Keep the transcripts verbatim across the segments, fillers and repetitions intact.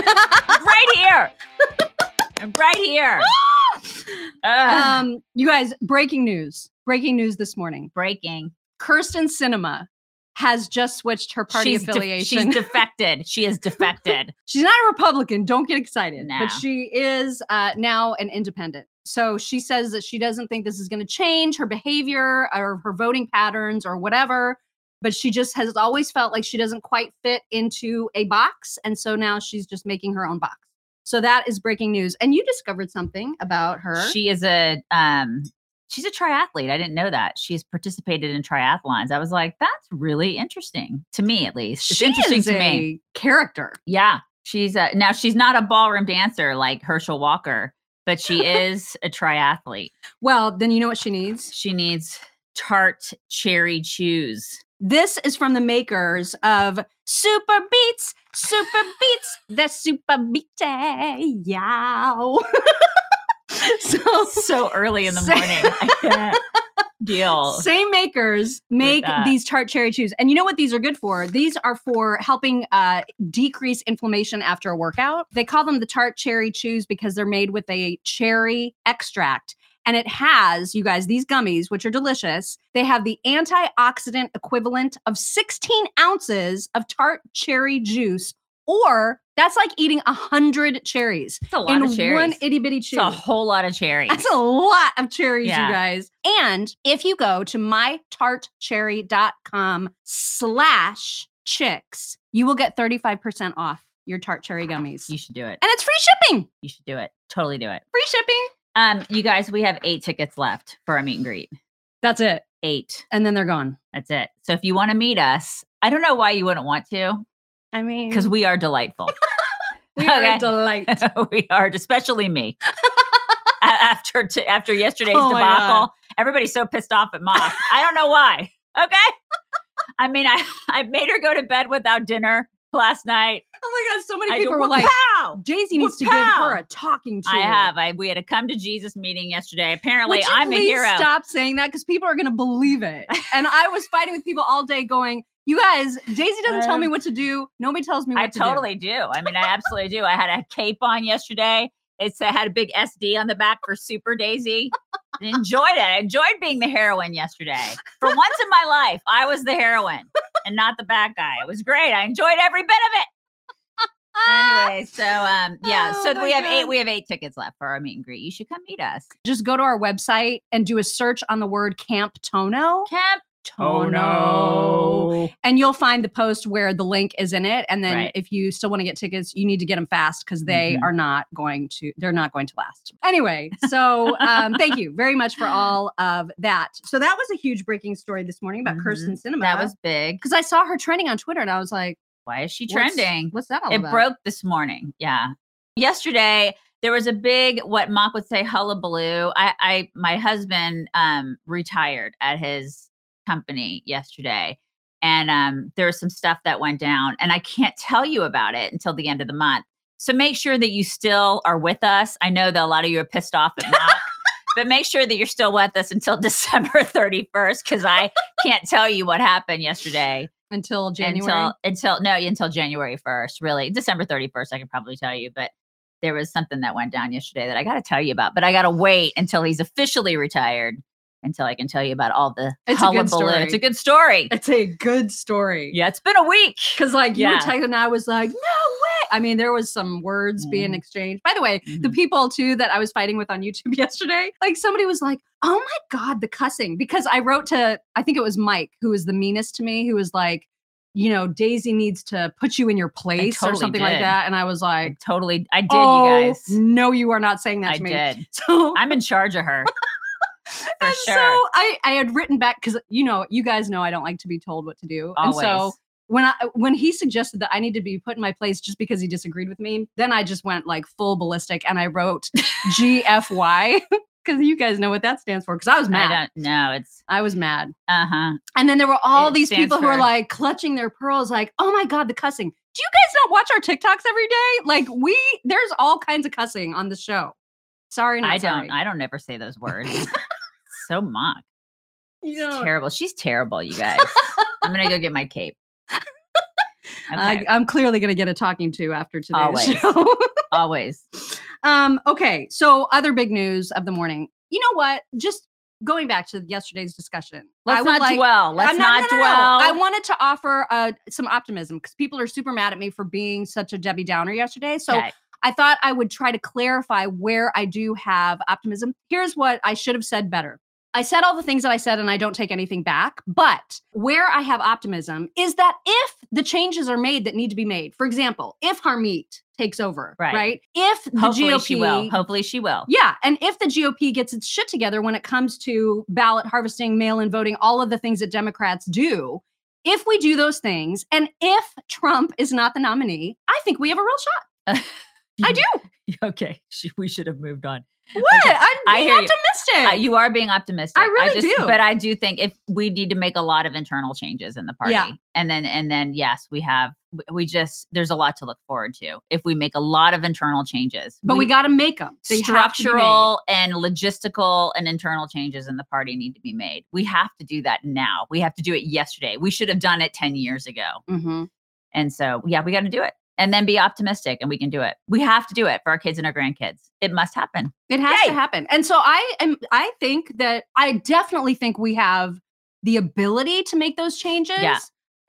right here. I'm right here. um, you guys, breaking news. Breaking news this morning. Breaking. Kyrsten Sinema has just switched her party she's affiliation. De- she's defected. She is defected. She's not a Republican. Don't get excited. No. But she is uh, now an independent. So she says that she doesn't think this is going to change her behavior or her voting patterns or whatever. But she just has always felt like she doesn't quite fit into a box. And so now she's just making her own box. So that is breaking news. And you discovered something about her. She is a... um. She's a triathlete. I didn't know that. She's participated in triathlons. I was like, that's really interesting to me, at least. It's she interesting is to a me. Character. Yeah. She's a, now she's not a ballroom dancer like Herschel Walker, but she is a triathlete. Well, then you know what she needs? She needs Tarte Cherry Chews. This is from the makers of Super Beats. Super Beats. The Super Beats. Yow. So, so early in the morning. I can't deal. Same makers make these Tarte Cherry Chews. And you know what these are good for? These are for helping uh, decrease inflammation after a workout. They call them the Tarte Cherry Chews because they're made with a cherry extract. And it has, you guys, these gummies, which are delicious. They have the antioxidant equivalent of sixteen ounces of Tarte cherry juice. Or that's like eating a hundred cherries. That's a lot in of cherries. One itty bitty chew. It's a whole lot of cherries. That's a lot of cherries, Yeah. you guys. And if you go to my tarte cherry dot com slash chicks, you will get thirty-five percent off your Tarte Cherry gummies. You should do it. And it's free shipping. You should do it. Totally do it. Free shipping. Um, you guys, we have eight tickets left for our meet and greet. That's it. Eight. And then they're gone. That's it. So if you want to meet us, I don't know why you wouldn't want to. I mean, because we are delightful. we are a delight. We are, especially me. A- after t- after yesterday's Oh my God. debacle, everybody's so pissed off at Mock. I don't know why. Okay. I mean, I, I made her go to bed without dinner last night. Oh my God, so many I people go, were like, "Pow! Daisy needs to give Pow!" her a talking to. I have. I we had a come to Jesus meeting yesterday. Apparently, Would you I'm a please hero. stop saying that because people are going to believe it. And I was fighting with people all day going, you guys, Daisy doesn't tell me what to do. Nobody tells me what I to totally do. I mean, I absolutely do. I had a cape on yesterday. It's I had a big S D on the back for Super Daisy. I enjoyed it. I enjoyed being the heroine yesterday. For once in my life, I was the heroine and not the bad guy. It was great. I enjoyed every bit of it. Anyway, so um, yeah, Oh so my we have God. eight. We have eight tickets left for our meet and greet. You should come meet us. Just go to our website and do a search on the word Camp Tono. Camp Tono. And you'll find the post where the link is in it. And then Right. if you still want to get tickets, you need to get them fast because they Mhm. are not going to, they're not going to last. Anyway, so um, thank you very much for all of that. So that was a huge breaking story this morning about Mhm. Kyrsten Sinema. That was big. because I saw her trending on Twitter and I was like, Why is she what's- trending? What's, that all It about? broke this morning. Yeah. Yesterday, there was a big, what Mock would say, hullabaloo. I, I, my husband um, retired at his company yesterday. And um, there was some stuff that went down. And I can't tell you about it until the end of the month. So make sure that you still are with us. I know that a lot of you are pissed off at Mock. But make sure that you're still with us until December thirty-first, because I can't tell you what happened yesterday. Until January. Until, until no, until January first, really. December thirty-first, I can probably tell you. But there was something that went down yesterday that I got to tell you about. But I got to wait until he's officially retired until I can tell you about all the It's a good hullabaloo. story. It's a good story. It's a good story. Yeah, it's been a week. Because like you Yeah. were texting and I was like, no way. I mean, there was some words being Mhm. exchanged. By the way, the Mhm. people too that I was fighting with on YouTube yesterday, like somebody was like, oh my God, the cussing. Because I wrote to, I think it was Mike, who was the meanest to me, who was like, you know, Daisy needs to put you in your place or totally something like did. that. And I was I like, totally, I did, oh, you guys. no, you are not saying that I to me. did. So I'm in charge of her. For and sure. so I, I had written back because you know, you guys know I don't like to be told what to do. Always. And so when I when he suggested that I need to be put in my place just because he disagreed with me, then I just went like full ballistic and I wrote G F Y because you guys know what that stands for. Because I was I mad. don't know. It's, I, was mad. uh-huh. And then there were all It these stands people who were for- like clutching their pearls, like, oh my God, the cussing. Do you guys not watch our TikToks every day? Like we there's all kinds of cussing on the show. Sorry, not I sorry. don't, I don't ever say those words. So Mock. You It's know, terrible. She's terrible, you guys. I'm gonna go get my cape. Okay. I, I'm clearly going to get a talking to after today's Always. show. Always. Um, okay. So other big news of the morning. You know what? Just going back to yesterday's discussion. Let's I would not like, dwell. Let's I'm not, no, no, no, dwell. No. I wanted to offer uh, some optimism because people are super mad at me for being such a Debbie Downer yesterday. So Okay. I thought I would try to clarify where I do have optimism. Here's what I should have said better. I said all the things that I said and I don't take anything back. But where I have optimism is that if the changes are made that need to be made, for example, if Harmeet takes over, Right. right? If the Hopefully G O P she will. Hopefully she will. Yeah. And if the G O P gets its shit together when it comes to ballot harvesting, mail-in voting, all of the things that Democrats do, if we do those things, and if Trump is not the nominee, I think we have a real shot. I do. Okay. We should have moved on. What? Okay. I'm I being hear you. optimistic. Uh, you are being optimistic. I really I just, do. But I do think if we need to make a lot of internal changes in the party. Yeah. And then, and then, yes, we have, we just, there's a lot to look forward to if we make a lot of internal changes. But we, we got to make them. They structural and logistical and internal changes in the party need to be made. We have to do that now. We have to do it yesterday. We should have done it ten years ago. Mm-hmm. And so, yeah, we got to do it. And then be optimistic, and we can do it. We have to do it for our kids and our grandkids. It must happen. It has Yay. to happen. And so I am, I think that I definitely think we have the ability to make those changes. Yeah.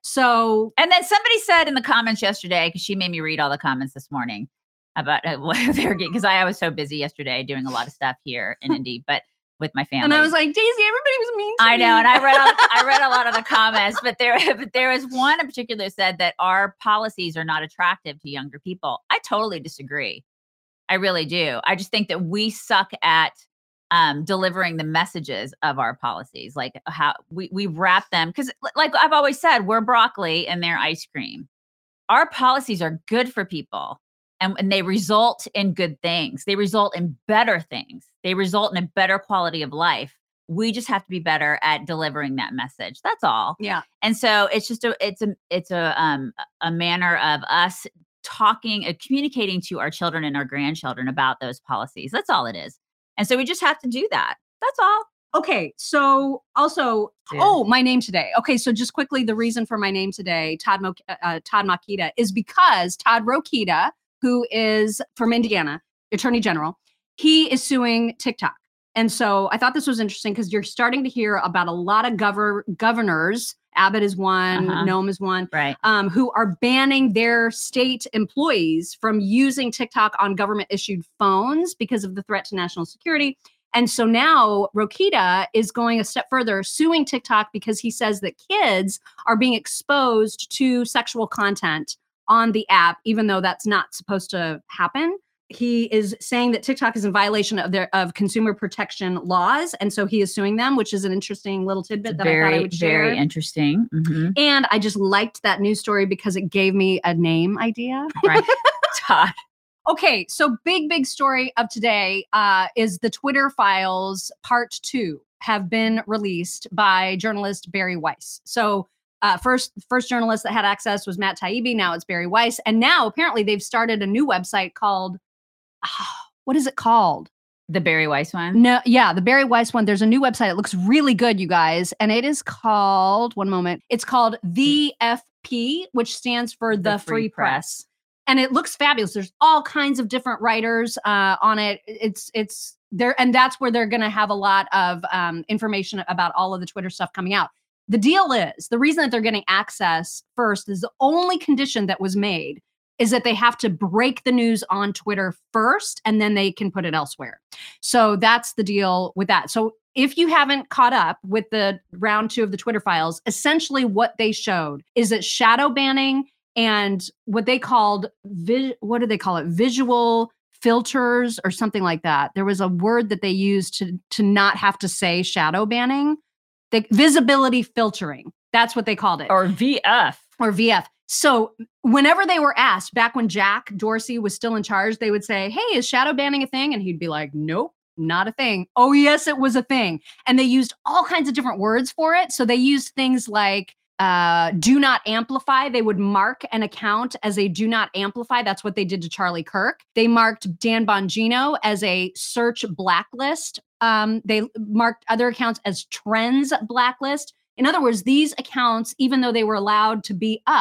So, and then somebody said in the comments yesterday, because she made me read all the comments this morning about uh, what they're getting, because I, I was so busy yesterday doing a lot of stuff here in Indy, but with my family. And I was like, Daisy, everybody was mean to I me. know, and I read all, I read a lot of the comments, but there but there was one in particular that said that our policies are not attractive to younger people. I totally disagree. I really do. I just think that we suck at um, delivering the messages of our policies, like how we we wrap them. Because, like I've always said, we're broccoli and they're ice cream. Our policies are good for people. And, and they result in good things. They result in better things. They result in a better quality of life. We just have to be better at delivering that message. That's all. Yeah. And so it's just a it's a it's a um a manner of us talking and communicating to our children and our grandchildren about those policies. That's all it is. And so we just have to do that. That's all. Okay, so also, yeah. oh, my name today. Okay, so just quickly, the reason for my name today, Todd Mo- uh, Todd Makita, is because Todd Rokita, who is from Indiana, Attorney General, he is suing TikTok. And so I thought this was interesting because you're starting to hear about a lot of gover- governors, Abbott is one, uh-huh. Noem is one, right. um, who are banning their state employees from using TikTok on government-issued phones because of the threat to national security. And so now Rokita is going a step further, suing TikTok because he says that kids are being exposed to sexual content on the app, even though that's not supposed to happen. He is saying that TikTok is in violation of their of consumer protection laws, and so he is suing them, which is an interesting little tidbit that very, I thought I would share. Very interesting. Mm-hmm. And I just liked that news story because it gave me a name idea. Right, Todd. Okay, so big, big story of today uh, is the Twitter files part two have been released by journalist Bari Weiss. So uh, first, first journalist that had access was Matt Taibbi. Now it's Bari Weiss. And now apparently they've started a new website called, oh, what is it called? The Bari Weiss one? No, yeah, the Bari Weiss one. There's a new website. It looks really good, you guys. And it is called, one moment, it's called The F P, which stands for The, the Free, Free Press. Press. And it looks fabulous. There's all kinds of different writers uh, on it. It's it's there, and that's where they're going to have a lot of um, information about all of the Twitter stuff coming out. The deal is, the reason that they're getting access first is the only condition that was made is that they have to break the news on Twitter first, and then they can put it elsewhere. So that's the deal with that. So if you haven't caught up with the round two of the Twitter files, essentially what they showed is that shadow banning and what they called, vi- what do they call it? Visual filters or something like that. There was a word that they used to, to not have to say shadow banning. The visibility filtering. That's what they called it. Or V F. Or V F. So whenever they were asked, back when Jack Dorsey was still in charge, they would say, hey, is shadow banning a thing? And he'd be like, nope, not a thing. Oh, yes, it was a thing. And they used all kinds of different words for it. So they used things like, Uh, do not amplify. They would mark an account as a do not amplify. That's what they did to Charlie Kirk. They marked Dan Bongino as a search blacklist. Um, they marked other accounts as trends blacklist. In other words, these accounts, even though they were allowed to be up,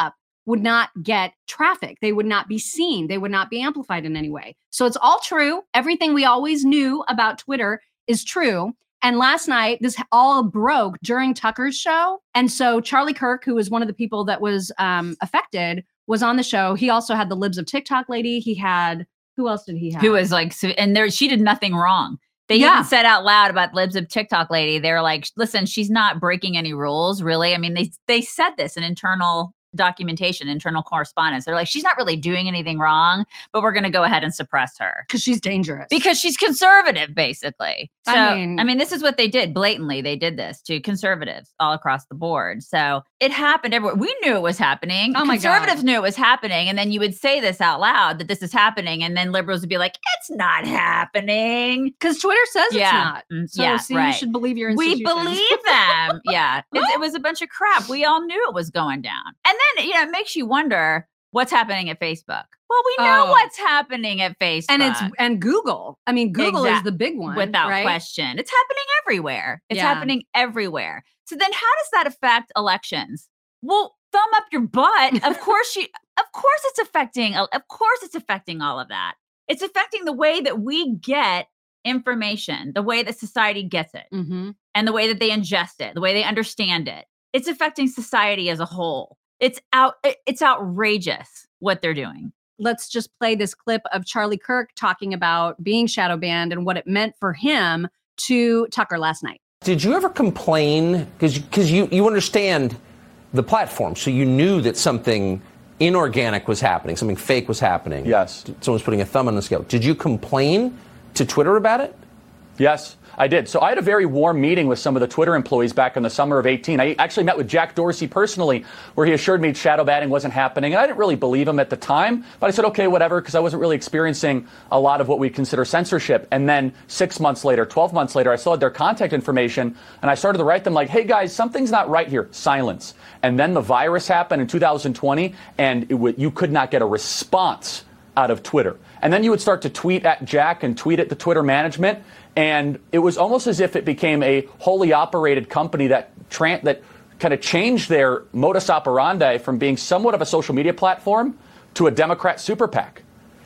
would not get traffic. They would not be seen. They would not be amplified in any way. So it's all true. Everything we always knew about Twitter is true. And last night, this all broke during Tucker's show. And so Charlie Kirk, who was one of the people that was um, affected, was on the show. He also had the Libs of TikTok lady. He had, who else did he have? Who was like, so, and there, she did nothing wrong. They yeah. even said out loud about Libs of TikTok lady. They're like, listen, she's not breaking any rules, really. I mean, they they said this in internal documentation, internal correspondence. They're like, she's not really doing anything wrong, but we're going to go ahead and suppress her. Because she's dangerous. Because she's conservative, basically. So, I mean, I mean, this is what they did blatantly. They did this to conservatives all across the board. So it happened everywhere. We knew it was happening. Oh my Conservatives God. knew it was happening. And then you would say this out loud, that this is happening. And then liberals would be like, it's not happening. Because Twitter says Yeah. it's not. So Yeah, see, right. you should believe your We institutions. believe them. Yeah. It, it was a bunch of crap. We all knew it was going down. And then, you know, it makes you wonder what's happening at Facebook. Well, we know Oh. what's happening at Facebook. And it's and Google. I mean, Google Exact- is the big one. without right? question. It's happening everywhere. It's Yeah. happening everywhere. So then how does that affect elections? Well, thumb up your butt. Of course you of course it's affecting of course it's affecting all of that. It's affecting the way that we get information, the way that society gets it, Mm-hmm. and the way that they ingest it, the way they understand it. It's affecting society as a whole. It's out it- it's outrageous what they're doing. Let's just play this clip of Charlie Kirk talking about being shadow banned and what it meant for him to Tucker last night. Did you ever complain, because because you, you understand the platform, so you knew that something inorganic was happening, something fake was happening. Yes. Someone's putting a thumb on the scale. Did you complain to Twitter about it? Yes, I did. So I had a very warm meeting with some of the Twitter employees back in the summer of eighteen. I actually met with Jack Dorsey personally, where he assured me shadow banning wasn't happening. And I didn't really believe him at the time, but I said, okay, whatever, because I wasn't really experiencing a lot of what we consider censorship. And then six months later, twelve months later, I still had their contact information, and I started to write them like, hey guys, something's not right here. Silence. And then the virus happened in two thousand twenty, and it w- you could not get a response out of Twitter. And then you would start to tweet at Jack and tweet at the Twitter management. And it was almost as if it became a wholly operated company that tra- that kind of changed their modus operandi from being somewhat of a social media platform to a Democrat super PAC.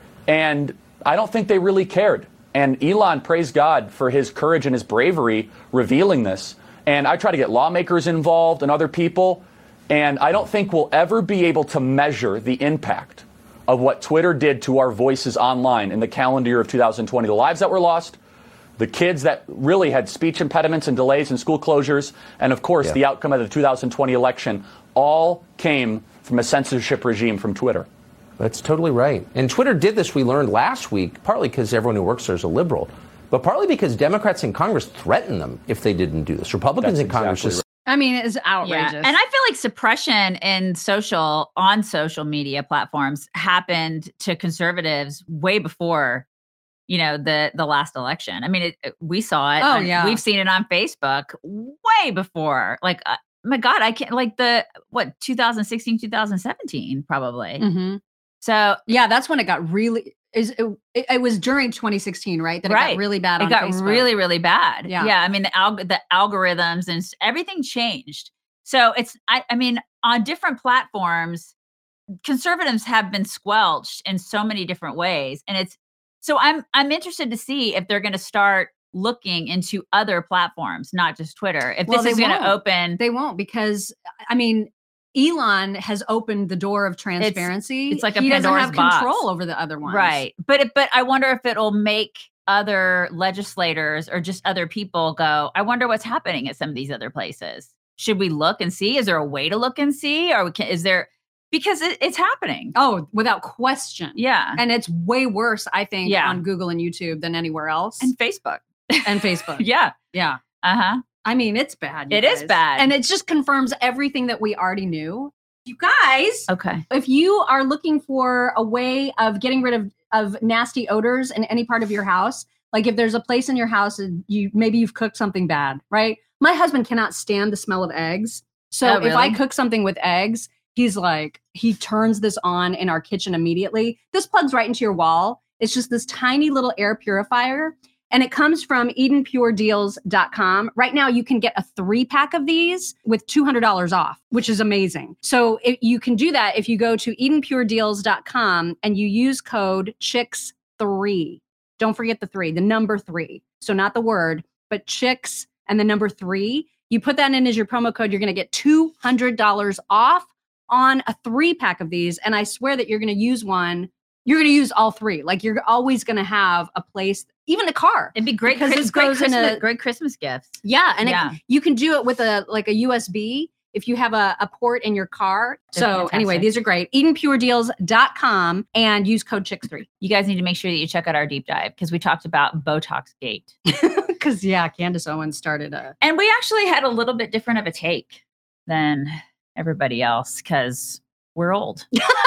And I don't think they really cared. And Elon, praise God for his courage and his bravery revealing this. And I try to get lawmakers involved and other people. And I don't think we'll ever be able to measure the impact of what Twitter did to our voices online in the calendar year of two thousand twenty. The lives that were lost, the kids that really had speech impediments and delays and school closures, and of course, Yeah. the outcome of the two thousand twenty election all came from a censorship regime from Twitter. That's totally right. And Twitter did this, we learned last week, partly because everyone who works there is a liberal, but partly because Democrats in Congress threatened them if they didn't do this. Republicans That's in Congress exactly just I mean, it's outrageous. Yeah. And I feel like suppression in social, on social media platforms happened to conservatives way before, you know, the the last election. I mean, it, it- we saw it. Oh, on- yeah. We've seen it on Facebook way before. Like, uh, my God, I can't, like the, what, two thousand sixteen, two thousand seventeen, probably. Mhm. So Yeah, that's when it got really. Is it, it, it was during twenty sixteen, right? That it Right. got really bad. it on got Facebook. really, really bad. Yeah. Yeah. I mean, the, alg- the algorithms and s- everything changed. So it's, I, I mean, on different platforms, conservatives have been squelched in so many different ways. And it's, so I'm, I'm interested to see if they're going to start looking into other platforms, not just Twitter. If Well, this is they going to won't. open, They won't because I mean, Elon has opened the door of transparency. it's like a he doesn't Pandora's have box. control over the other ones, right. But, it, but I wonder if it'll make other legislators or just other people go, I wonder what's happening at some of these other places. Should we look and see? Is there a way to look and see? Or we can, is there, because it, it's happening. Oh, without question. Yeah. And it's way worse, I think, Yeah. on Google and YouTube than anywhere else. And Facebook. and Facebook. Yeah. Yeah. Uh-huh. I mean, it's bad. you It is guys. bad. And it just confirms everything that we already knew. You guys, Okay. if you are looking for a way of getting rid of, of nasty odors in any part of your house, like if there's a place in your house and you maybe you've cooked something bad, right? My husband cannot stand the smell of eggs. So Oh, if I really? cook something with eggs, he's like, he turns this on in our kitchen immediately. This plugs right into your wall. It's just this tiny little air purifier. And it comes from eden pure deals dot com. Right now, you can get a three pack of these with two hundred dollars off, which is amazing. So if you can do that if you go to eden pure deals dot com and you use code chicks three. Don't forget the three, the number three. So not the word, but chicks and the number three. You put that in as your promo code, you're going to get two hundred dollars off on a three pack of these. And I swear that you're going to use one. You're going to use all three. Like you're always going to have a place, even a car. It'd be great because it's great Christmas, a, great Christmas gifts. Yeah, and yeah. It, you can do it with a like a U S B if you have a, a port in your car. They're so fantastic. Anyway, these are great. eden pure deals dot com and use code chicks three. You guys need to make sure that you check out our deep dive because we talked about Botox Gate. Because yeah, Candace Owens started a, and we actually had a little bit different of a take than everybody else because we're old.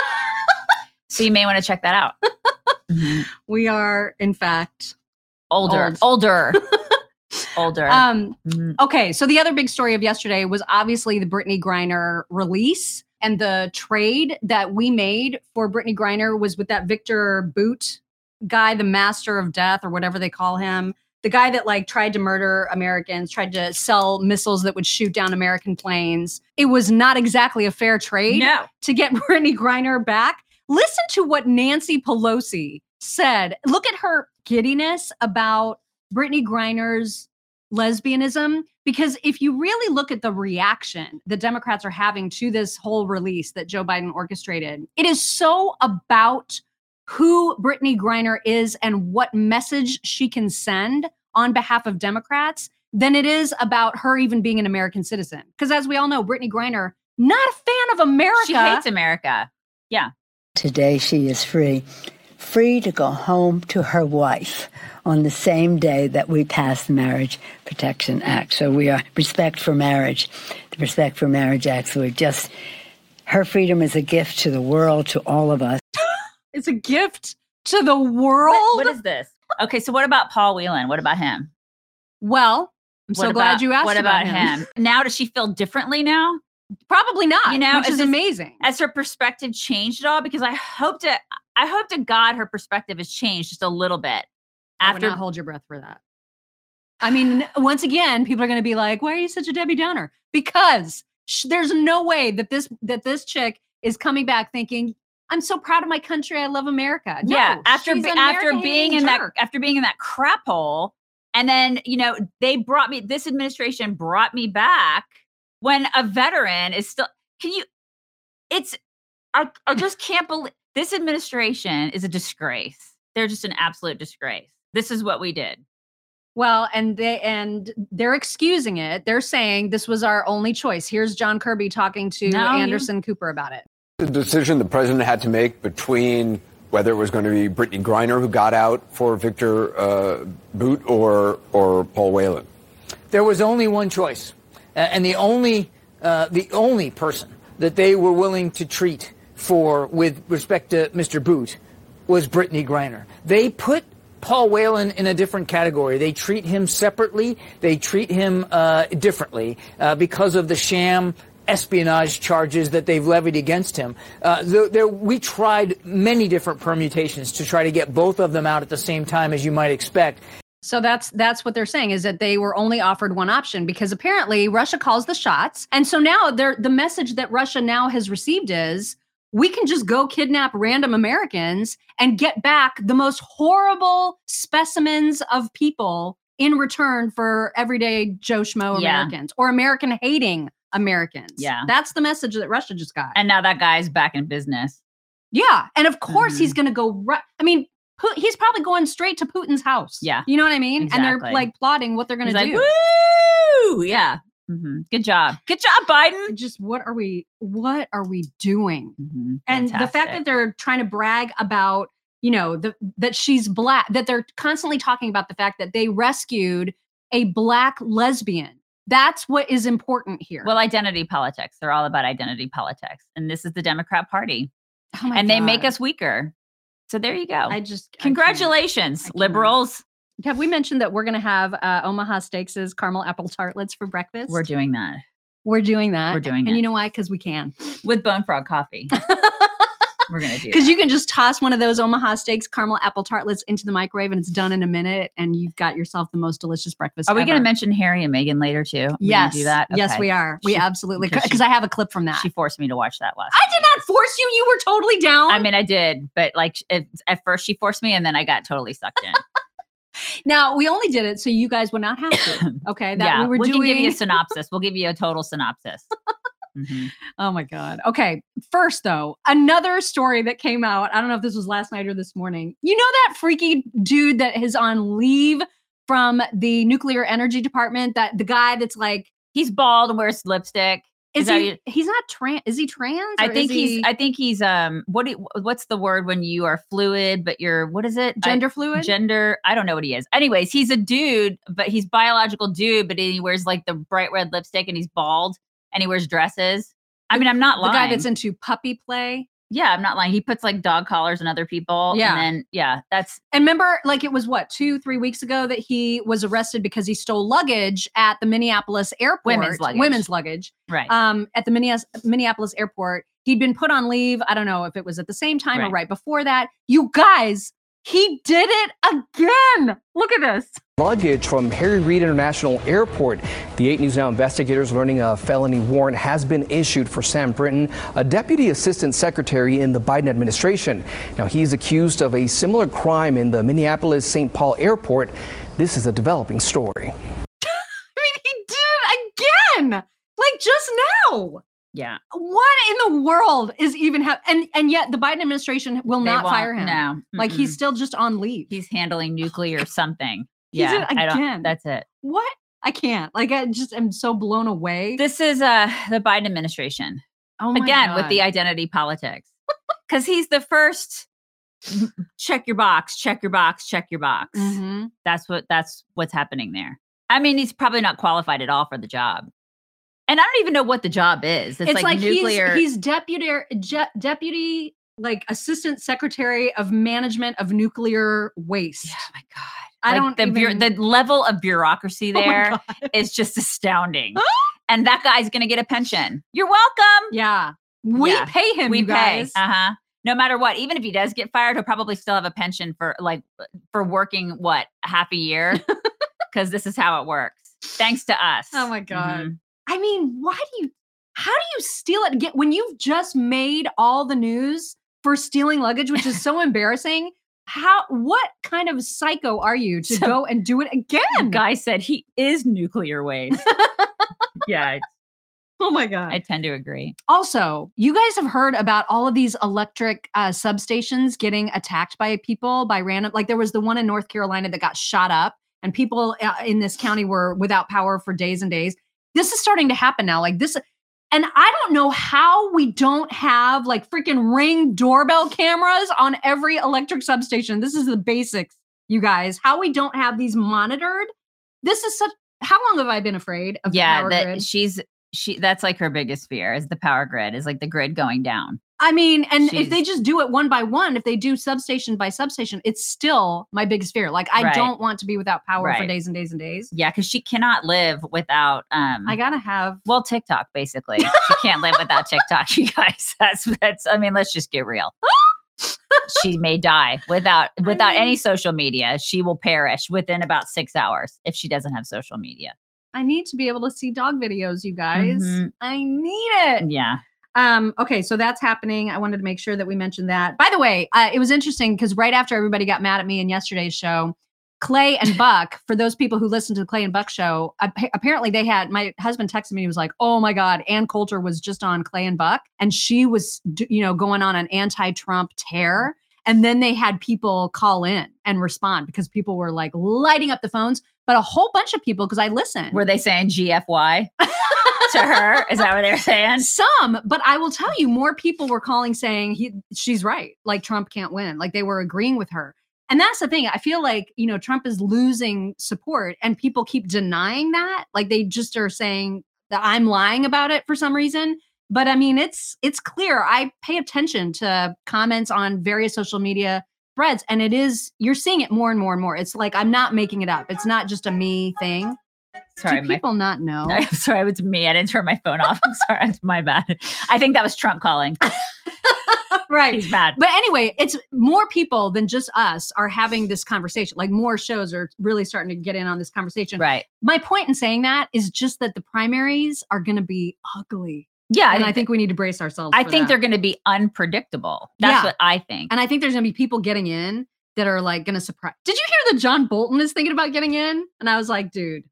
So you may want to check that out. Mm-hmm. We are, in fact, older, old. older, older. Um, mm-hmm. Okay, so the other big story of yesterday was obviously the Brittany Griner release, and the trade that we made for Brittany Griner was with that Victor Boot guy, the master of death, or whatever they call him. The guy that like tried to murder Americans, tried to sell missiles that would shoot down American planes. It was not exactly a fair trade no. to get Brittany Griner back. Listen to what Nancy Pelosi said. Look at her giddiness about Brittany Griner's lesbianism. Because if you really look at the reaction the Democrats are having to this whole release that Joe Biden orchestrated, it is so about who Brittany Griner is and what message she can send on behalf of Democrats than it is about her even being an American citizen. Because as we all know, Brittany Griner, not a fan of America. She hates America. Yeah. Today she is free, free to go home to her wife on the same day that we passed the Marriage Protection Act. So we are Respect for Marriage, the Respect for Marriage Act. So we're just, her freedom is a gift to the world, to all of us. It's a gift to the world? What, what is this? Okay, so what about Paul Whelan? What about him? Well, I'm what so about, glad you asked what about, about him. him. Now does she feel differently now? Probably not, you know, which is this, amazing. Has her perspective changed at all? Because I hope to, I hope to God her perspective has changed just a little bit. After, I would not hold your breath for that. I mean, once again, people are going to be like, "Why are you such a Debbie Downer?" Because sh- there's no way that this that this chick is coming back thinking, "I'm so proud of my country. I love America." No, yeah, after be, after being in jerk. that after being in that crap hole, and then you know they brought me. This administration brought me back when a veteran is still. Can you? It's. I, I just can't believe this administration is a disgrace. They're just an absolute disgrace. This is what we did. Well, and they and they're excusing it. They're saying this was our only choice. Here's John Kirby talking to no, Anderson you... Cooper about it. The decision the president had to make between whether it was going to be Brittany Griner who got out for Victor uh, Boot or or Paul Whelan. There was only one choice, uh, and the only uh, the only person that they were willing to treat for with respect to Mister Boot was Brittany Griner. They put Paul Whelan in a different category. They treat him separately. They treat him uh, differently uh, because of the sham espionage charges that they've levied against him. Uh, there, there, we tried many different permutations to try to get both of them out at the same time, as you might expect. So that's that's what they're saying, is that they were only offered one option because apparently Russia calls the shots. And so now they're, the message that Russia now has received is, we can just go kidnap random Americans and get back the most horrible specimens of people in return for everyday Joe Schmo yeah. Americans or American hating Americans. Yeah. That's the message that Russia just got. And now that guy's back in business. Yeah. And of course mm-hmm. he's going to go, ru- I mean, Pu- he's probably going straight to Putin's house. Yeah. You know what I mean? Exactly. And they're like plotting what they're going to do. Like, woo! Yeah. Mm-hmm. Good job. Good job, Biden. Just what are we, what are we doing? Mm-hmm. And the fact that they're trying to brag about, you know, the, that she's black, that they're constantly talking about the fact that they rescued a black lesbian. That's what is important here. Well, identity politics. They're all about identity politics. And this is the Democrat Party. Oh my and God. they make us weaker. So there you go. I just Congratulations, I I liberals. Have we mentioned that we're going to have uh, Omaha Steaks' caramel apple tartlets for breakfast? We're doing that. We're doing that. We're doing and it. And you know why? Because we can. With Bone Frog coffee. We're going to do Because you can just toss one of those Omaha Steaks caramel apple tartlets into the microwave and it's done in a minute and you've got yourself the most delicious breakfast Are we ever. going to mention Harry and Meghan later too? Are we gonna Yes. do that? Yes, Okay. we are. We She- absolutely, because because she- I have a clip from that. She forced me to watch that last I did not force you. You were totally down. I mean, I did, but like it, at first she forced me and then I got totally sucked in. now, we only did it so you guys would not have to. Okay. That yeah, we were we doing. can give you a synopsis. We'll give you a total synopsis. Mhm. Oh my God. Okay. First, though, another story that came out. I don't know if this was last night or this morning. You know that freaky dude that is on leave from the nuclear energy department? That the guy that's like, He's bald and wears lipstick. is that he? you- He's not trans. Is he trans? I or think is he's. he I think he's. Um. What? Do, what's the word when you are fluid, but you're? What is it? I- gender fluid. Gender. I don't know what he is. Anyways, he's a dude, but he's biological dude, but he wears like the bright red lipstick and he's bald and he wears dresses. I mean, I'm not the lying. guy that's into puppy play. Yeah, I'm not lying. He puts like dog collars on other people. Yeah. And then, yeah, that's And remember, like it was what two, three weeks ago that he was arrested because he stole luggage at the Minneapolis airport. Women's luggage. Women's luggage. right. Um, at the Minneapolis, Minneapolis airport. He'd been put on leave. I don't know if it was at the same time or Right. right before that. You guys, he did it again. Look at this. Luggage from Harry Reid International Airport. The eight News Now investigators learning a felony warrant has been issued for Sam Brinton, a deputy assistant secretary in the Biden administration. Now he's accused of a similar crime in the Minneapolis Saint Paul airport. This is a developing story. I mean, he did it again. Like just now. yeah. What in the world is even happening? And and yet the Biden administration will They not won't- fire him. No. Like Mm-mm. he's still just on leave. he's handling nuclear something. He yeah. did it I don't- again. That's it. What? I can't. Like I just am so blown away. This is uh the Biden administration. oh my Again, God. with the identity politics. Because he's the first check your box, check your box, check your box. Mhm. That's what that's what's happening there. I mean, he's probably not qualified at all for the job. And I don't even know what the job is. It's, It's, like, nuclear. he's he's deputy je- deputy like assistant secretary of management of nuclear waste. oh my God. I Like, don't the, bu- even- the level of bureaucracy Oh my there God. is just astounding. And that guy's gonna get a pension. You're welcome. Yeah. We Yeah. pay him, we you guys. pay. Uh-huh. No matter what, even if he does get fired, he'll probably still have a pension for like for working what, half a year? Because this is how it works. Thanks to us. Oh my God. Mhm. I mean, why do you how do you steal it again when you've just made all the news for stealing luggage, which is so embarrassing? How what kind of psycho are you to So- go and do it The again? guy said he is nuclear waste. yeah, I, Oh my God. I tend to agree. Also, you guys have heard about all of these electric uh, substations getting attacked by people, by random, like there was the one in North Carolina that got shot up and people uh, in this county were without power for days and days. This is starting to happen now. Like this, and I don't know how we don't have like freaking Ring doorbell cameras on every electric substation. This is the basics, you guys. How we don't have these monitored. This is such, how long have I been afraid of the Yeah, power that grid? she's she that's like her biggest fear is the power grid, is like the grid going down. I mean, and if She's- they just do it one by one, if they do substation by substation, it's still my biggest fear. Like I Right. don't want to be without power for Right. days and days and days. Yeah, because she cannot live without um I gotta have. well, TikTok basically. She can't live without TikTok, you guys. That's that's I mean, let's just get real. She may die without without mean- any social media. She will perish within about six hours if she doesn't have social media. I need to be able to see dog videos, you guys. Mhm. I need it. Yeah. Um, okay, so that's happening. I wanted to make sure that we mentioned that. By the way, uh, it was interesting because right after everybody got mad at me in yesterday's show, Clay and Buck, for those people who listened to the Clay and Buck show, appa- apparently they had, my husband texted me, he was like, oh my God, Ann Coulter was just on Clay and Buck and she was, d- you know, going on an anti-Trump tear. And then they had people call in and respond because people were like lighting up the phones, but a whole bunch of people, because I listened. Were they saying G F Y to her? Is that what they're saying? Some, but I will tell you, more people were calling saying he, she's right. Like Trump can't win. Like they were agreeing with her. And that's the thing. I feel like, you know, Trump is losing support and people keep denying that. Like they just are saying that I'm lying about it for some reason. But I mean, it's it's clear. I pay attention to comments on various social media threads, and it is, you're seeing it more and more and more. It's like I'm not making it up. It's not just a me thing. Sorry, Do my people not know? I'm sorry, it was me. I didn't turn my phone off. I'm sorry, it's my bad. I think that was Trump calling. Right. He's bad. But anyway, it's more people than just us are having this conversation. Like more shows are really starting to get in on this conversation. Right. My point in saying that is just that the primaries are going to be ugly. Yeah. And I I think, think we need to brace ourselves. I for think that. they're going to be unpredictable. That's Yeah. what I think. And I think there's going to be people getting in that are like going to surprise. Did you hear that John Bolton is thinking about getting in? And I was like, dude.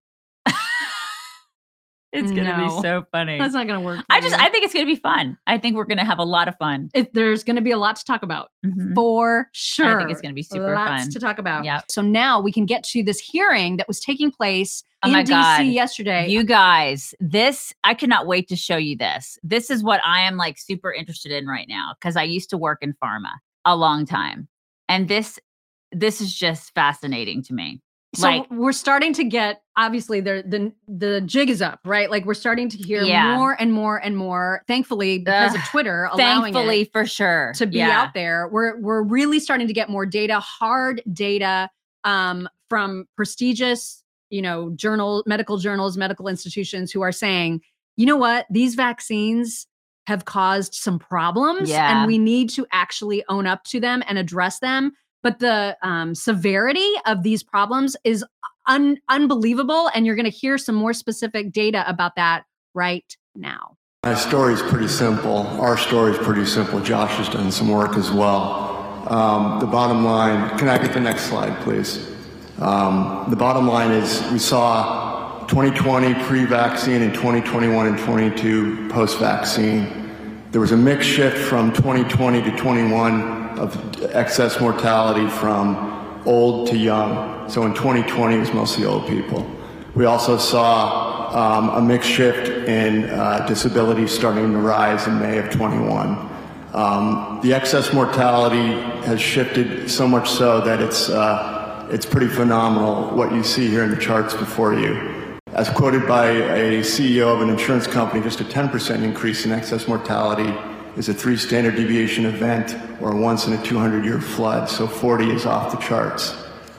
It's going to No. be so funny. That's not going to work. for I just, you. I think it's going to be fun. I think we're going to have a lot of fun. If there's going to be a lot to talk about Mhm. for sure. I think it's going to be super Lots fun. to talk about. Yep. So now we can get to this hearing that was taking place Oh in my D C God. yesterday. You guys, this, I cannot wait to show you this. This is what I am like super interested in right now because I used to work in pharma a long time. And this, this is just fascinating to me. So like, we're starting to get, obviously the the the jig is up, right? Like we're starting to hear Yeah. more and more and more. Thankfully, because Ugh, of Twitter allowing thankfully it for sure. to be Yeah. out there, we're we're really starting to get more data, hard data um, from prestigious, you know, journal, medical journals, medical institutions who are saying, you know what, these vaccines have caused some problems, Yeah. and we need to actually own up to them and address them. But the um, severity of these problems is un- unbelievable. And you're going to hear some more specific data about that right now. My story is pretty simple. Our story is pretty simple. Josh has done some work as well. Um, the bottom line, can I get the next slide, please? Um, the bottom line is we saw twenty twenty pre-vaccine and twenty twenty-one and twenty-two post-vaccine. There was a mix shift from twenty twenty to twenty-one of excess mortality from old to young. So in twenty twenty, it was mostly old people. We also saw um, a mixed shift in uh, disability starting to rise in May of twenty-one. Um, the excess mortality has shifted so much so that it's, uh, it's pretty phenomenal what you see here in the charts before you. As quoted by a C E O of an insurance company, just a ten percent increase in excess mortality is a three standard deviation event or a once in a two hundred year flood. So forty is off the charts.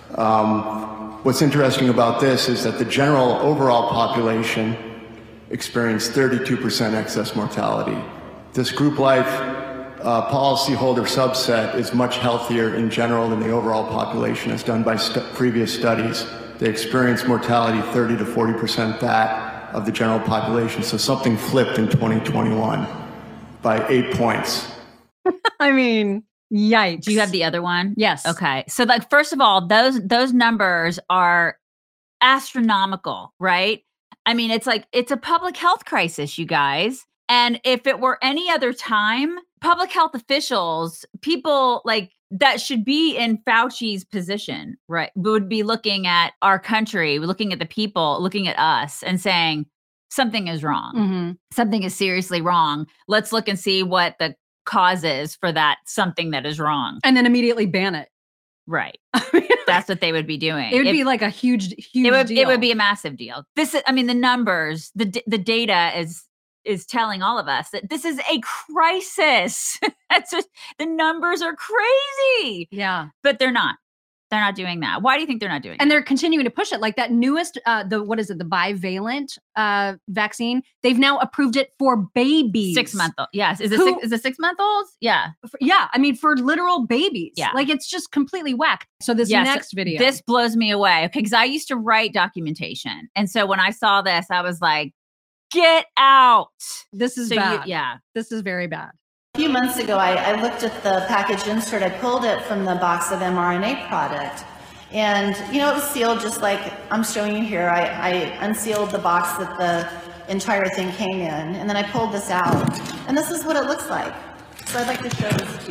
Um, what's interesting about this is that the general overall population experienced thirty-two percent excess mortality. This group life uh, policyholder subset is much healthier in general than the overall population, as done by st- previous studies. They experience mortality thirty to forty percent that of the general population. So something flipped in twenty twenty-one by eight points. I mean, yikes. Do you have the other one? Yes. Okay. So like, first of all, those, those numbers are astronomical, right? I mean, it's like, it's a public health crisis, you guys. And if it were any other time, public health officials, people like that should be in Fauci's position, right? Would be looking at our country, looking at the people, looking at us and saying, something is wrong. Mm-hmm. Something is seriously wrong. Let's look and see what the cause is for that something that is wrong. And then immediately ban it. Right. That's what they would be doing. It would If- be like a huge, huge it would deal. it would be a massive deal. This is, I mean, the numbers, the d- the data is is telling all of us that this is a crisis. That's just, the numbers are crazy, Yeah. but they're not. They're not doing that. Why do you think they're not doing And that? they're continuing to push it. Like that newest, uh, the what is it, the bivalent uh, vaccine? They've now approved it for babies. Six month old. Yes. Is it Who- six, is it six month olds? Yeah. For- yeah, I mean for literal babies. Yeah. Like it's just completely whack. So this Yes, next video. This blows me away. Okay, because I used to write documentation. And so when I saw this, I was like, get out. this is So you- bad. yeah. This is very bad. A few months ago, I, I looked at the package insert. I pulled it from the box of mRNA product. And, you know, it was sealed just like I'm showing you here. I, I unsealed the box that the entire thing came in. And then I pulled this out. And this is what it looks like. So I'd like to show this to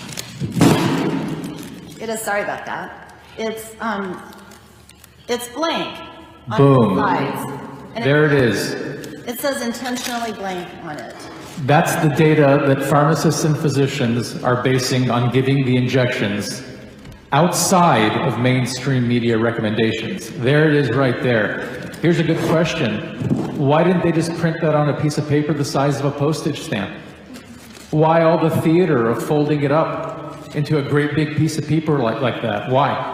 you. It is, sorry about that. It's, um, it's blank on Boom. both sides. And There it is. It says intentionally blank on it. That's the data that pharmacists and physicians are basing on giving the injections outside of mainstream media recommendations. There it is right there. Here's a good question. Why didn't they just print that on a piece of paper the size of a postage stamp? Why all the theater of folding it up into a great big piece of paper like, like that? Why?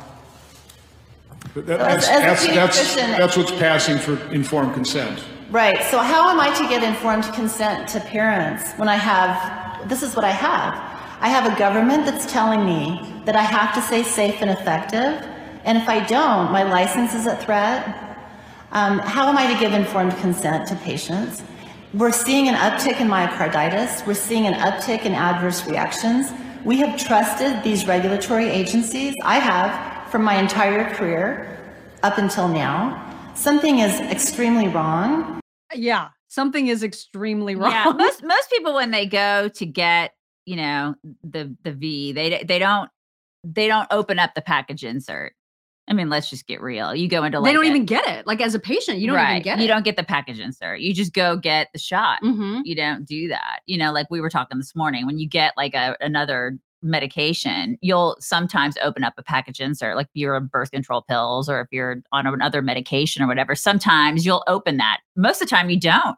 That, that's, As- as a that's, that's, pediatrician- that's what's passing for informed consent. Right. So how am I to get informed consent to parents when I have, this is what I have. I have a government that's telling me that I have to stay safe and effective, and if I don't, my license is at threat. Um, how am I to give informed consent to patients? We're seeing an uptick in myocarditis. We're seeing an uptick in adverse reactions. We have trusted these regulatory agencies. I have for my entire career up until now. Something is extremely wrong. Yeah, something is extremely wrong. Yeah, most most people when they go to get, you know, the the V, they they don't they don't open up the package insert. I mean, let's just get real. You go into like they don't a, even get it. Like as a patient, you don't right. even get it. You don't get the package insert. You just go get the shot. Mm-hmm. You don't do that. You know, like we were talking this morning, when you get like a another medication, you'll sometimes open up a package insert, like if you're on birth control pills or if you're on another medication or whatever. Sometimes you'll open that. Most of the time you don't.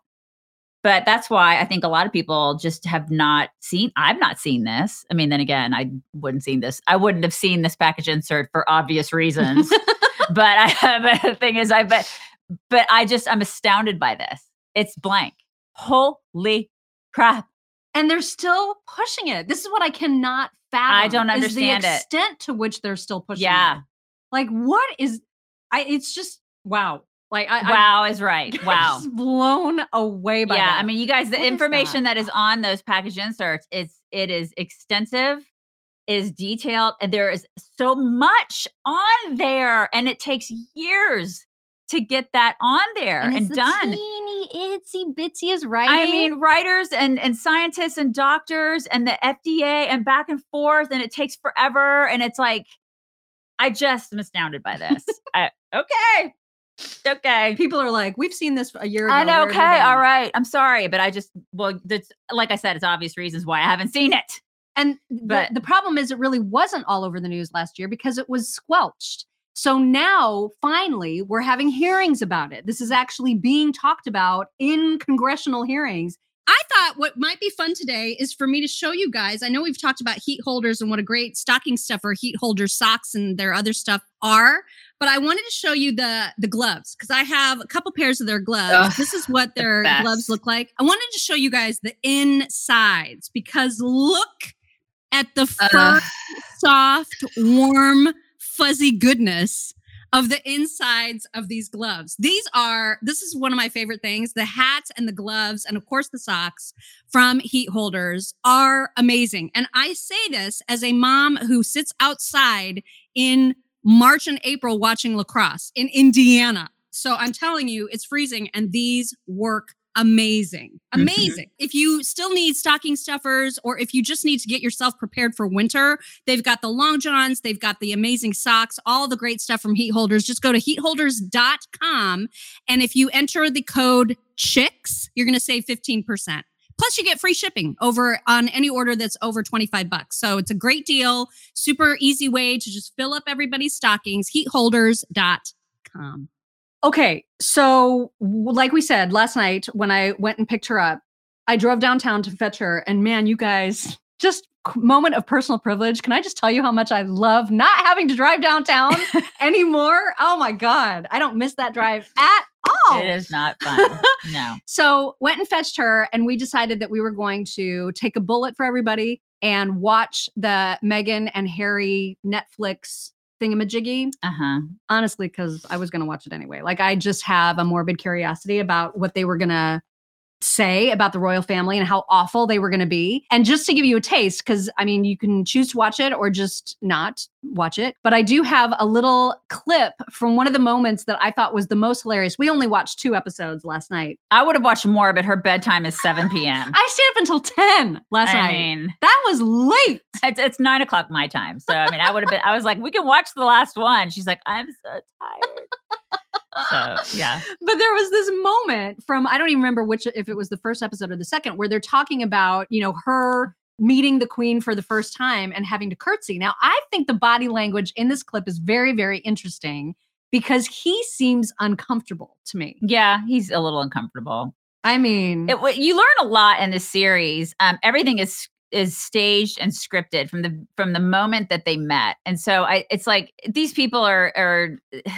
But that's why I think a lot of people just have not seen, I've not seen this. I mean, then again, I wouldn't seen this. I wouldn't have seen this package insert for obvious reasons. but I, but the thing is, I bet, but I just, I'm astounded by this. It's blank. Holy crap. And they're still pushing it. This is what I cannot fathom. I don't understand is the it. extent to which they're still pushing yeah. it. Like what is, I, it's just, wow. Like I, wow I, is right. Wow. Just blown away by yeah. that. I mean, you guys, the What is information that? that is on those package inserts, it's, it is extensive, is detailed, and there is so much on there, and it takes years to get that on there and, and it's done. Teeny itsy bitsy as writing. I mean, writers and, and scientists and doctors and the F D A and back and forth, and it takes forever. And it's like, I just am astounded by this. I, okay. Okay. People are like, we've seen this a year ago. I know. Where have you Okay. been? All right. I'm sorry, but I just, well, that's, like I said, it's obvious reasons why I haven't seen it. And But- the, the problem is it really wasn't all over the news last year because it was squelched. So now, finally, we're having hearings about it. This is actually being talked about in congressional hearings. I thought what might be fun today is for me to show you guys. I know we've talked about heat holders and what a great stocking stuffer heat holder socks and their other stuff are, but I wanted to show you the the gloves because I have a couple pairs of their gloves. Ugh, this is what their best. gloves look like. I wanted to show you guys the insides because look at the fur, soft, warm, fuzzy goodness of the insides of these gloves. These are, this is one of my favorite things. The hats and the gloves, and of course the socks from Heat Holders are amazing. And I say this as a mom who sits outside in March and April watching lacrosse in Indiana. So I'm telling you, it's freezing and these work amazing. Amazing. If you still need stocking stuffers or if you just need to get yourself prepared for winter, they've got the long johns, they've got the amazing socks, all the great stuff from Heat Holders. Just go to heat holders dot com. And if you enter the code CHICKS, you're going to save fifteen percent. Plus you get free shipping over on any order that's over twenty-five bucks. So it's a great deal. Super easy way to just fill up everybody's stockings. heat holders dot com. Okay, so like we said last night when I went and picked her up, I drove downtown to fetch her, and man, you guys, just moment of personal privilege. Can I just tell you how much I love not having to drive downtown anymore? Oh my God, I don't miss that drive at all. It is not fun. No. So went and fetched her, and we decided that we were going to take a bullet for everybody and watch the Meghan and Harry Netflix thingamajiggy. Uh-huh. Honestly, because I was going to watch it anyway. Like, I just have a morbid curiosity about what they were going to say about the royal family and how awful they were going to be. And just to give you a taste, because I mean, you can choose to watch it or just not watch it. But I do have a little clip from one of the moments that I thought was the most hilarious. We only watched two episodes last night. I would have watched more, but her bedtime is seven p.m. I stayed up until ten last I night. mean, that was late. It's, it's nine o'clock my time. So, I mean, I would have been, I was like, we can watch the last one. She's like, I'm so tired. So, yeah. But there was this moment from, I don't even remember which, if it was the first episode or the second, where they're talking about, you know, her meeting the queen for the first time and having to curtsy. Now, I think the body language in this clip is very, very interesting because he seems uncomfortable to me. Yeah, he's a little uncomfortable. I mean, it, you learn a lot in this series. Um, everything is is staged and scripted from the from the moment that they met, and so I, it's like these people are are.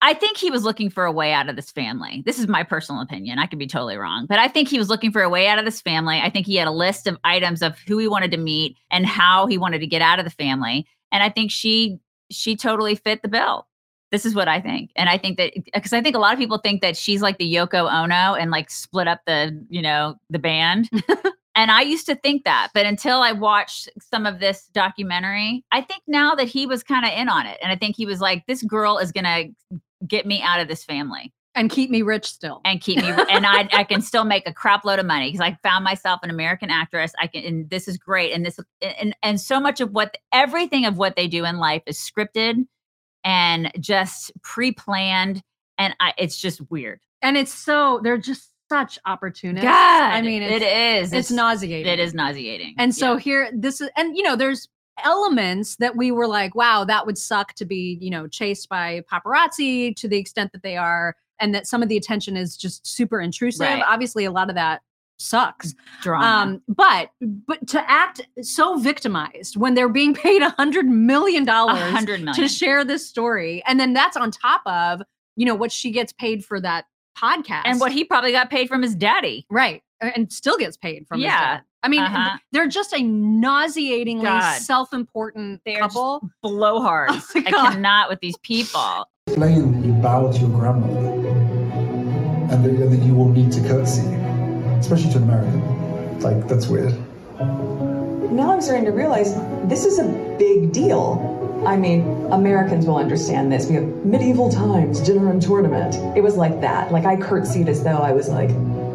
I think he was looking for a way out of this family. This is my personal opinion. I could be totally wrong, but I think he was looking for a way out of this family. I think he had a list of items of who he wanted to meet and how he wanted to get out of the family. And I think she she totally fit the bill. This is what I think. And I think that because I think a lot of people think that she's like the Yoko Ono and like split up the, you know, the band. And I used to think that, but until I watched some of this documentary, I think now that he was kind of in on it. And I think he was like, this girl is going to get me out of this family. And keep me rich still. And keep me, and I I can still make a crap load of money because I found myself an American actress. I can, and this is great. And this, and, and so much of what, everything of what they do in life is scripted and just pre-planned. And I, it's just weird. And it's so, they're just such opportunists. God, I mean, it's, it is. It's, it's nauseating. It is nauseating. And so yeah. here, this is, and you know, there's elements that we were like, wow, that would suck to be, you know, chased by paparazzi to the extent that they are, and that some of the attention is just super intrusive. Right. Obviously, a lot of that sucks. Drama. Um, but but to act so victimized when they're being paid a hundred million dollars a hundred million to share this story, and then that's on top of, you know, what she gets paid for that podcast and what he probably got paid from his daddy, right? And still gets paid from yeah. his dad. I mean, uh-huh. they're just a nauseatingly God. self-important they're couple. Blowhards. Oh I cannot with these people. Explain you bow to your grandmother, and then, and then you will need to curtsy, especially to an American. Like, that's weird. Now I'm starting to realize this is a big deal. I mean, Americans will understand this. We have medieval times, dinner and tournament. It was like that. Like, I curtsied as though I was like...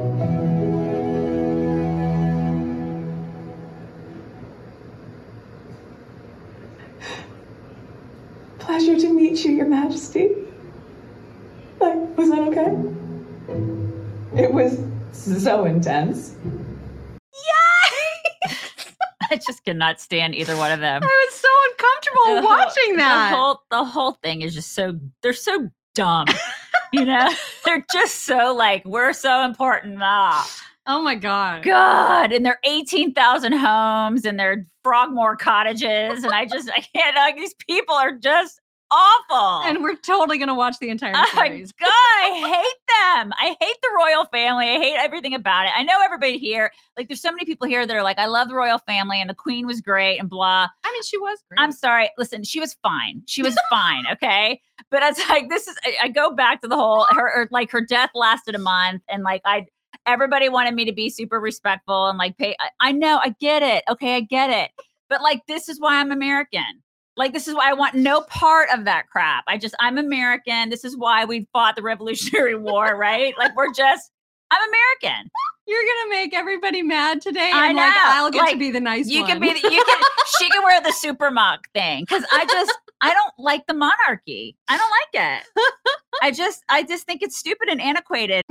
Pleasure to meet you, Your Majesty. Like, was that okay? It was so intense. Yeah! I just cannot stand either one of them. I was so uncomfortable the watching whole, that. The whole, the whole thing is just so, they're so dumb. You know? They're just so like, we're so important. Ah. Oh my God. God. And their eighteen thousand homes and their Frogmore cottages. And I just, I can't, like, these people are just awful. And we're totally going to watch the entire series. Oh, God, I hate them. I hate the royal family. I hate everything about it. I know everybody here, like, there's so many people here that are like, I love the royal family and the queen was great and blah. I mean, she was great. I'm sorry. Listen, she was fine. She was fine. Okay. But it's like, this is, I, I go back to the whole, her, her, like, her death lasted a month. And like, I, everybody wanted me to be super respectful and like pay. I, I know, I get it. Okay, I get it. But like, this is why I'm American. Like, this is why I want no part of that crap. I just, I'm American. This is why we fought the Revolutionary War, right? Like, we're just, I'm American. You're gonna make everybody mad today. I and know. Like, I'll get like, to be the nice you one. Can be the, you can, she can wear the super mock thing. Cause I just, I don't like the monarchy. I don't like it. I just, I just think it's stupid and antiquated.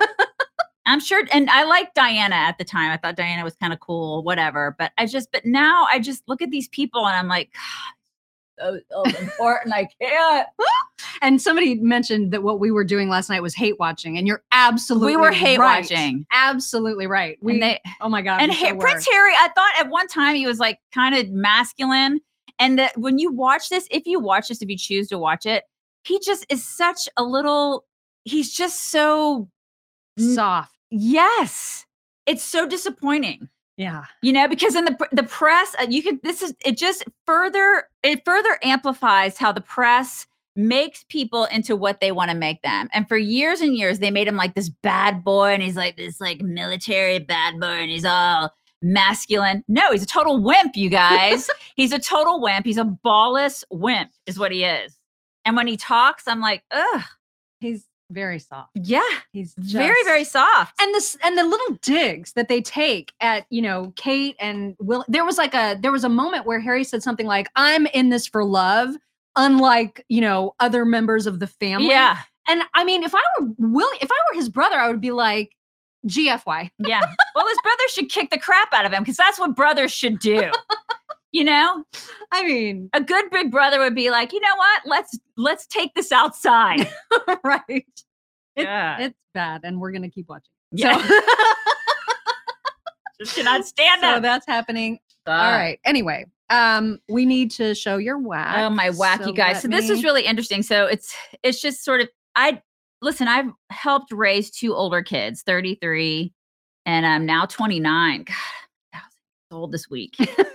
I'm sure. And I liked Diana at the time. I thought Diana was kind of cool, whatever. But I just, but now I just look at these people and I'm like, God, so, so important. I can't. And somebody mentioned that what we were doing last night was hate watching. And you're absolutely We were hate right. watching. Absolutely right. We, and they, oh my God. And so ha- Prince Harry, I thought at one time he was like kind of masculine. And that when you watch this, if you watch this, if you choose to watch it, he just is such a little, he's just so soft. Yes. It's so disappointing. Yeah. You know, because in the the press, uh, you can, this is, it just further, it further amplifies how the press makes people into what they want to make them. And for years and years, they made him like this bad boy. And he's like this like military bad boy. And he's all masculine. No, he's a total wimp, you guys. He's a total wimp. He's a ballless wimp is what he is. And when he talks, I'm like, ugh. He's very soft. Yeah. He's just, very, very soft. And this and the little digs that they take at, you know, Kate and Will. There was like a there was a moment where Harry said something like, I'm in this for love, unlike, you know, other members of the family. Yeah. And I mean, if I were Will, if I were his brother, I would be like, G F Y. Yeah. Well, his brother should kick the crap out of him because that's what brothers should do. You know, I mean, a good big brother would be like, you know what? Let's let's take this outside. Right. It, yeah. It's bad. And we're going to keep watching. Yeah. So, just cannot stand so it. that's happening. God. All right. Anyway, Um, we need to show your whack. Oh, my whack, so you guys. So this me... is really interesting. So it's it's just sort of I listen. I've helped raise two older kids, thirty-three, and I'm now twenty-nine. God, I was old this week.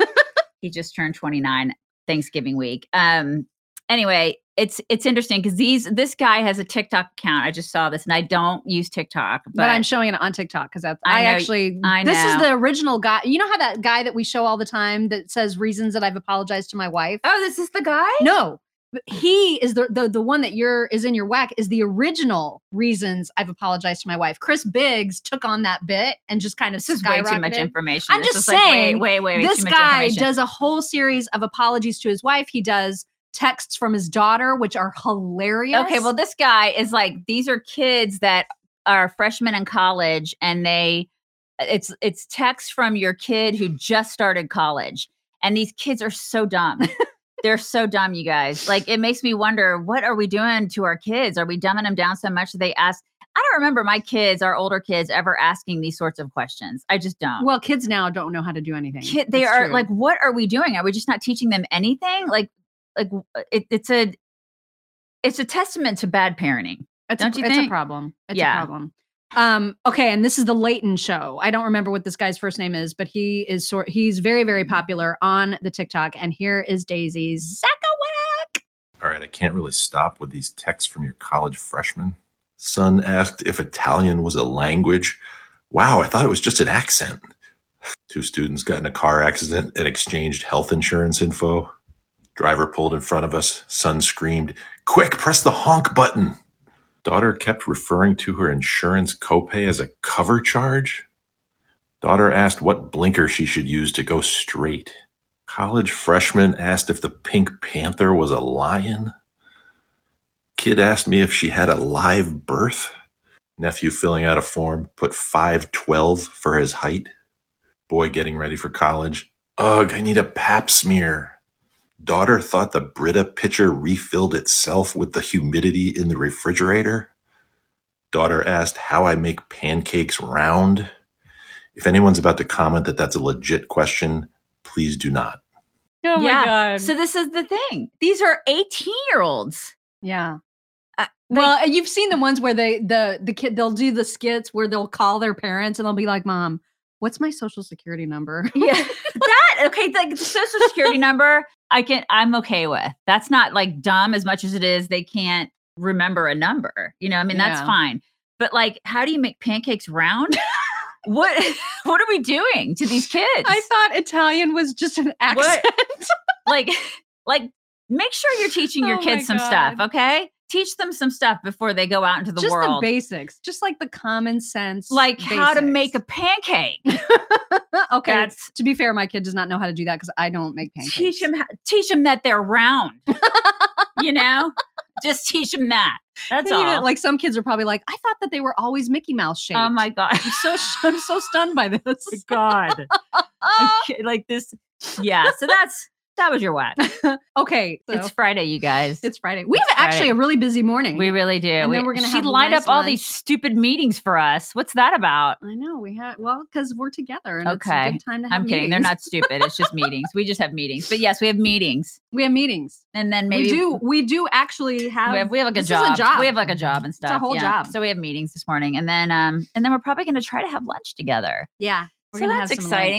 He just turned twenty-nine Thanksgiving week. Um. Anyway, it's it's interesting because these this guy has a TikTok account. I just saw this, and I don't use TikTok, but, but I'm showing it on TikTok because that's I, I know, actually. I this know. is the original guy. You know how that guy that we show all the time that says reasons that I've apologized to my wife. Oh, this is the guy? No, but he is the the the one that you're is in your whack is the original reasons I've apologized to my wife. Chris Biggs took on that bit and just kind of this is way too much skyrocketed. information. I'm This just is like, saying, wait, wait, wait, wait, this too much guy information. does a whole series of apologies to his wife. He does texts from his daughter, which are hilarious. Okay, well, this guy is like, these are kids that are freshmen in college, and they, it's it's texts from your kid who just started college, and these kids are so dumb. They're so dumb, you guys. Like, it makes me wonder, what are we doing to our kids? Are we dumbing them down so much that they ask? I don't remember my kids, our older kids, ever asking these sorts of questions. I just don't. Well, kids now don't know how to do anything. Kid, they It's are true. like, what are we doing? Are we just not teaching them anything? Like, like it, it's a, it's a testament to bad parenting. It's Don't a, you it's think? a problem. It's Yeah. a problem. Um, okay, and this is the Leighton Show. I don't remember what this guy's first name is, but he is sort. He's very, very popular on the TikTok. And here is Daisy's Zack-a-Whack. All right, I can't really stop with these texts from your college freshman. Son asked if Italian was a language. Wow, I thought it was just an accent. Two students got in a car accident and exchanged health insurance info. Driver pulled in front of us. Son screamed, "Quick, press the honk button." Daughter kept referring to her insurance copay as a cover charge. Daughter asked what blinker she should use to go straight. College freshman asked if the Pink Panther was a lion. Kid asked me if she had a live birth. Nephew filling out a form put five twelve for his height. Boy getting ready for college. Ugh, I need a pap smear. Daughter thought the Brita pitcher refilled itself with the humidity in the refrigerator. Daughter asked how I make pancakes round. If anyone's about to comment that that's a legit question, please do not. Oh yeah. my God. So this is the thing. These are eighteen year olds. Yeah. Uh, Well, and you've seen the ones where they the the kid they'll do the skits where they'll call their parents and they'll be like, "Mom, what's my social security number?" Yeah. That okay, like the social security number, I can I'm okay with. That's not like dumb as much as it is they can't remember a number. You know, I mean, that's Yeah. fine. But like, how do you make pancakes round? What what are we doing to these kids? I thought Italian was just an accent. like like make sure you're teaching your Oh my kids some stuff, God. okay? Teach them some stuff before they go out into the just world. the basics, just like the common sense, like how to basics. make a pancake. Okay, That's- to be fair, my kid does not know how to do that because I don't make pancakes. Teach them teach them that they're round. You know? Just teach them that. That's You know, all. like some kids are probably like, I thought that they were always Mickey Mouse shaped. Oh my God. I'm so I'm so stunned by this. God. Okay, like this. Yeah. So that's that was your whack. Okay, so It's Friday, you guys. it's Friday. We It's have actually Friday. a really busy morning. We really do. And we, then we're gonna she have a lined nice up all these lunch. stupid meetings for us. What's that about? I know we have well because we're together. And It's a Okay. good time to have I'm kidding. They're meetings. not stupid. It's just meetings. We just have meetings. But yes, we have meetings. We have meetings. And then maybe we do. We do actually have. we have, we have like a this job. Is a job. We have like a job and stuff. a whole yeah. job. So we have meetings this morning, and then um, and then we're probably going to try to have lunch together. Yeah. We're So gonna that's have some exciting. lunch.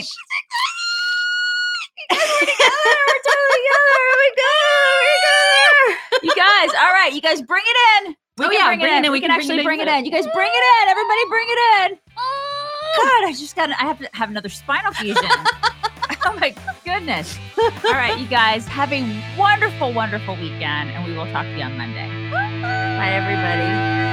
We're together. We're totally together. We're together. We're together. You guys, all right. You guys, bring it in. We Oh, can yeah, bring, bring it it in. in. We We can can bring actually it bring in. it in. You guys, bring it in. Everybody, bring it in. God, I just got. I have to have another spinal fusion. Oh my goodness. All right, you guys, have a wonderful, wonderful weekend, and we will talk to you on Monday. Bye, everybody.